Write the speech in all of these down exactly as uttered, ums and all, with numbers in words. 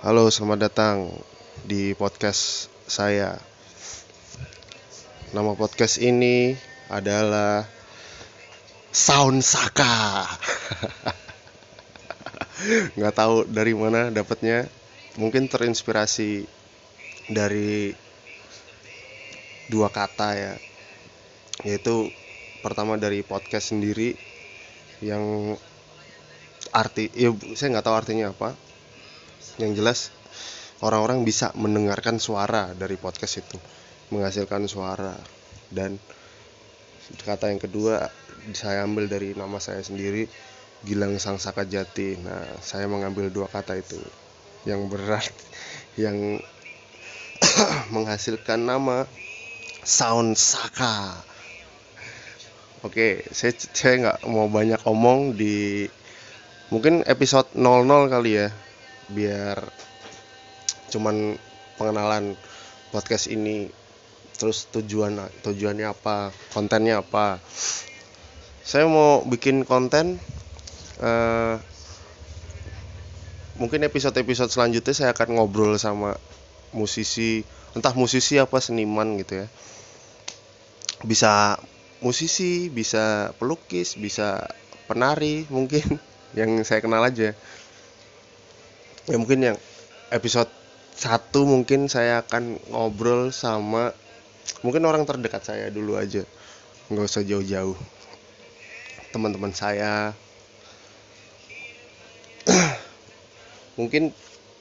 Halo, selamat datang di podcast saya. Nama podcast ini adalah Sound Saka. Nggak tahu dari mana dapatnya. Mungkin terinspirasi dari dua kata ya, yaitu pertama dari podcast sendiri yang arti, ya saya nggak tahu artinya apa. Yang jelas orang-orang bisa mendengarkan suara dari podcast itu, menghasilkan suara. Dan kata yang kedua saya ambil dari nama saya sendiri, Gilang Sang Saka Jati. Nah, saya mengambil dua kata itu yang berat, yang menghasilkan nama Sound Saka. Oke, saya saya nggak mau banyak omong di mungkin episode nol nol kali ya, biar cuman pengenalan podcast ini, terus tujuan tujuannya apa, kontennya apa. Saya mau bikin konten, uh, mungkin episode-episode selanjutnya saya akan ngobrol sama musisi, entah musisi apa seniman gitu ya. Bisa musisi, bisa pelukis, bisa penari mungkin yang saya kenal aja. Ya mungkin yang episode satu mungkin saya akan ngobrol sama mungkin orang terdekat saya dulu aja, nggak usah jauh-jauh, teman-teman saya. Mungkin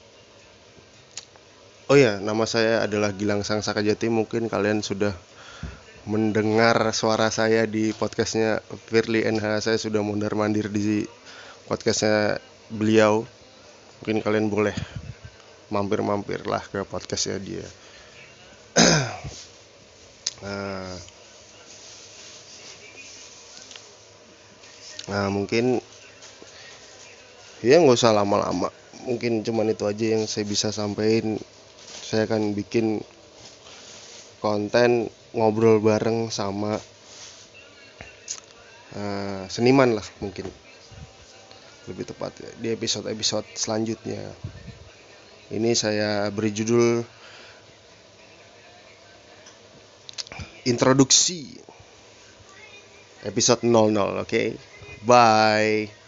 oh ya, nama saya adalah Gilang Sang Saka Jati. Mungkin kalian sudah mendengar suara saya di podcastnya Firly N H. Saya sudah mondar-mandir di podcastnya beliau. Mungkin kalian boleh mampir-mampir lah ke podcastnya dia. nah, nah mungkin ya nggak usah lama-lama, mungkin cuman itu aja yang saya bisa sampaikan. Saya akan bikin konten ngobrol bareng sama uh, seniman lah, mungkin lebih tepat ya, di episode-episode selanjutnya. Ini saya beri judul introduksi episode nol nol. Oke, okay? Bye.